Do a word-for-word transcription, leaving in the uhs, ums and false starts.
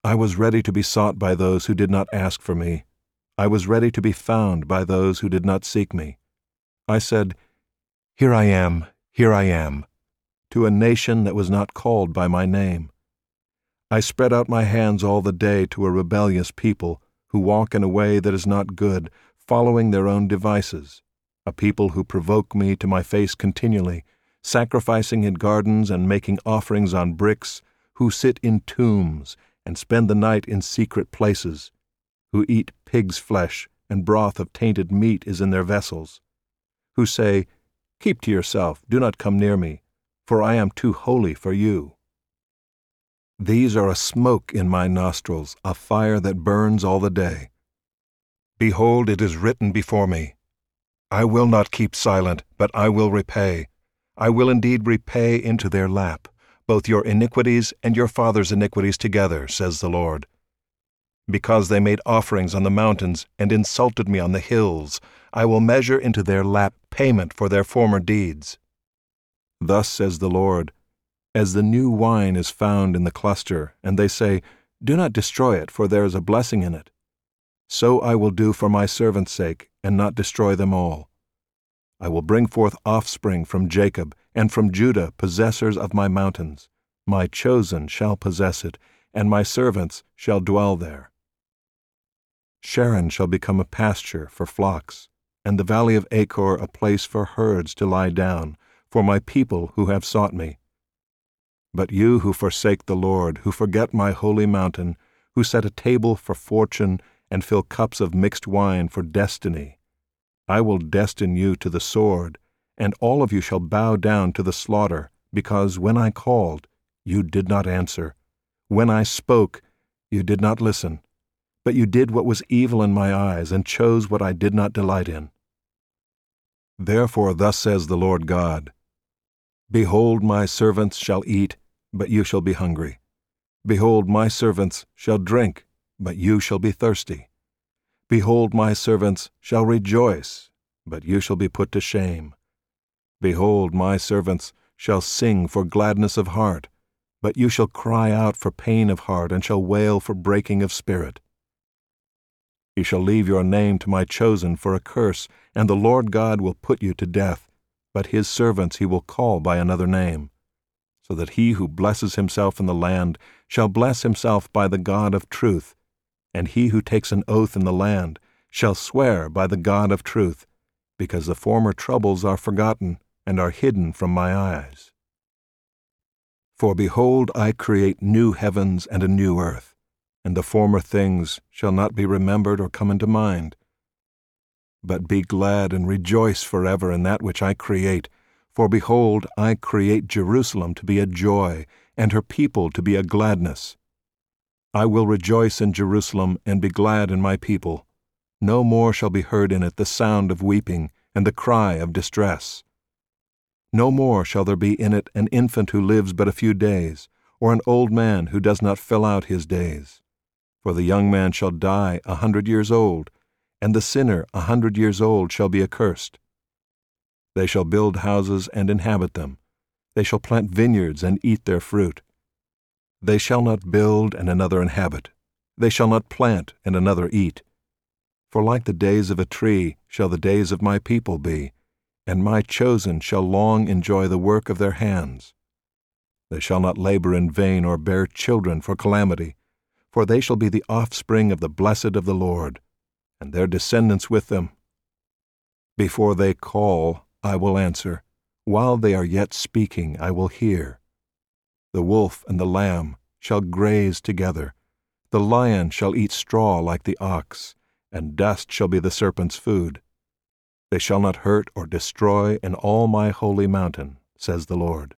I was ready to be sought by those who did not ask for me. I was ready to be found by those who did not seek me. I said, "Here I am, here I am," to a nation that was not called by my name. I spread out my hands all the day to a rebellious people who walk in a way that is not good, following their own devices, a people who provoke me to my face continually, sacrificing in gardens and making offerings on bricks, who sit in tombs and spend the night in secret places, who eat pig's flesh and broth of tainted meat is in their vessels, who say, "Keep to yourself, do not come near me, for I am too holy for you." These are a smoke in my nostrils, a fire that burns all the day. Behold, it is written before me, I will not keep silent, but I will repay. I will indeed repay into their lap, both your iniquities and your fathers' iniquities together, says the Lord. Because they made offerings on the mountains and insulted me on the hills, I will measure into their lap payment for their former deeds. Thus says the Lord, as the new wine is found in the cluster, and they say, "Do not destroy it, for there is a blessing in it," so I will do for my servants' sake, and not destroy them all. I will bring forth offspring from Jacob, and from Judah possessors of my mountains. My chosen shall possess it, and my servants shall dwell there. Sharon shall become a pasture for flocks, and the valley of Achor a place for herds to lie down, for my people who have sought me. But you who forsake the Lord, who forget my holy mountain, who set a table for fortune and fill cups of mixed wine for destiny, I will destine you to the sword, and all of you shall bow down to the slaughter, because when I called, you did not answer. When I spoke, you did not listen, but you did what was evil in my eyes, and chose what I did not delight in. Therefore thus says the Lord God, Behold, my servants shall eat, but you shall be hungry. Behold, my servants shall drink, but you shall be thirsty. Behold, my servants shall rejoice, but you shall be put to shame. Behold, my servants shall sing for gladness of heart, but you shall cry out for pain of heart, and shall wail for breaking of spirit. You shall leave your name to my chosen for a curse, and the Lord God will put you to death, but his servants he will call by another name, so that he who blesses himself in the land shall bless himself by the God of truth, and he who takes an oath in the land shall swear by the God of truth, because the former troubles are forgotten and are hidden from my eyes. For behold, I create new heavens and a new earth, and the former things shall not be remembered or come into mind. But be glad and rejoice forever in that which I create, for behold, I create Jerusalem to be a joy, and her people to be a gladness. I will rejoice in Jerusalem and be glad in my people. No more shall be heard in it the sound of weeping and the cry of distress. No more shall there be in it an infant who lives but a few days, or an old man who does not fill out his days. For the young man shall die a hundred years old, and the sinner a hundred years old shall be accursed. They shall build houses and inhabit them. They shall plant vineyards and eat their fruit. They shall not build and another inhabit. They shall not plant and another eat. For like the days of a tree shall the days of my people be, and my chosen shall long enjoy the work of their hands. They shall not labor in vain or bear children for calamity, for they shall be the offspring of the blessed of the Lord, and their descendants with them. Before they call, I will answer. While they are yet speaking, I will hear. The wolf and the lamb shall graze together. The lion shall eat straw like the ox, and dust shall be the serpent's food. They shall not hurt or destroy in all my holy mountain, says the Lord.